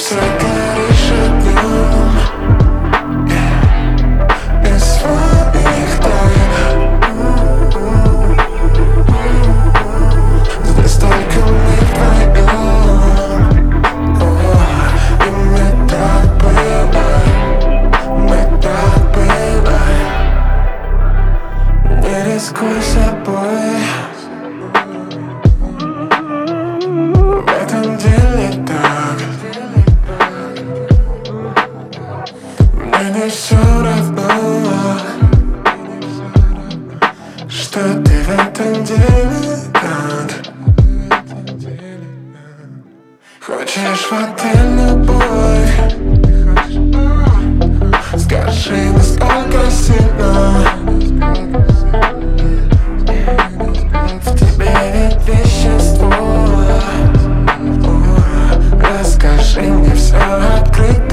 сердце горишь огнем, без своих тайн. Здесь только мы вдвоем, и мы так было. Не рискуй собой, в этом деле так. Мне не все равно, что ты в этом деле так. Хочешь в отель любовь? Скажи, насколько сильно в тебе ведь вещество. Расскажи мне все открыто.